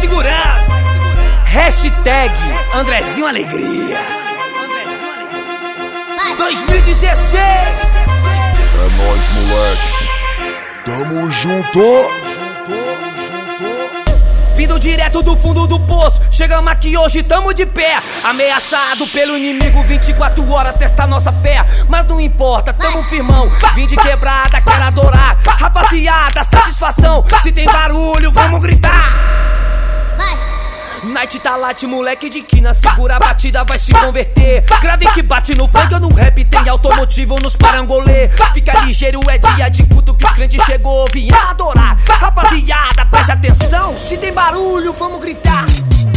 segurando. Hashtag Andrezinho Alegria 2016. É nóis, moleque. Tamo junto. Vindo direto do fundo do poço, chegamos aqui hoje, tamo de pé. Ameaçado pelo inimigo, 24 horas testa nossa fé. Mas não importa, tamo firmão. Vim de quebrada, quero adorar. Rapaziada, satisfação. Se tem barulho, vamos gritar. Night tá late, moleque de quina, segura a batida, vai se converter. Grave que bate no funk ou no rap, tem automotivo nos parangolê. Fica ligeiro, é dia de culto que os crentes chegou, vim adorar. Rapaziada, preste atenção, se tem barulho, vamos gritar.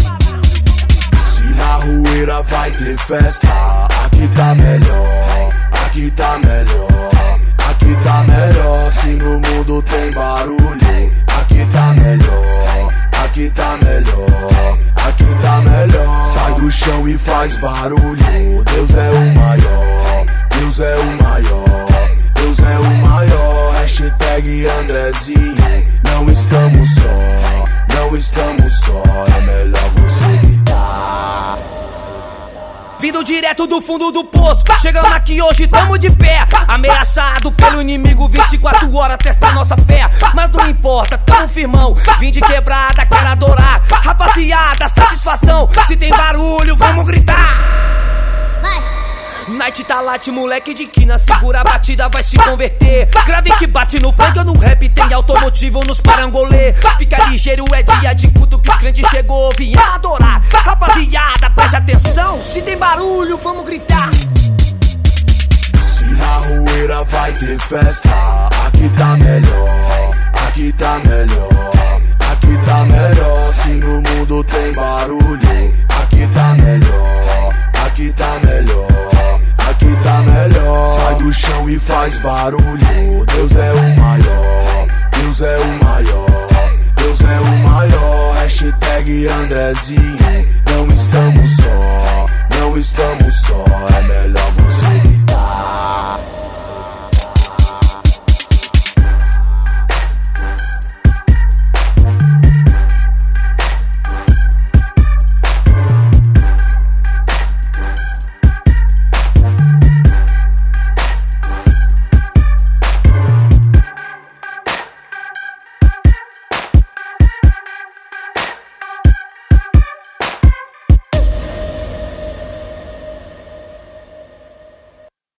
Se na rueira vai ter festa, aqui tá melhor, aqui tá melhor, aqui tá melhor. Se no mundo tem barulho, aqui tá melhor, aqui tá melhor, aqui tá melhor. Sai do chão e faz barulho. Deus é o maior, Deus é o maior, Deus é o maior. Hashtag Andrezinho, não estamos só, não estamos só. É melhor você gritar. Vindo direto do fundo do poço, chegamos aqui hoje, tamo de pé. Ameaçado pelo inimigo, 24 horas testa nossa fé. Mas não importa, tamo firmão. Vim de quebrada, quero adorar. Rapaziada, satisfação. Se tem barulho, vamos gritar. Night tá late, moleque de quina, segura a batida, vai se converter. Grave que bate no funk ou no rap, tem automotivo nos parangolê. Fica ligeiro, é dia de culto que os crentes chegou, vim adorar. Rapaziada, preste atenção, se tem barulho, vamos gritar. Se na rueira vai ter festa, aqui tá melhor, aqui tá melhor, aqui tá melhor. Se no mundo tem barulho, aqui tá melhor, aqui tá melhor, aqui tá melhor. Sai do chão e faz barulho. Deus é o maior, Deus é o maior, Deus é o maior. Hashtag Andrezinho,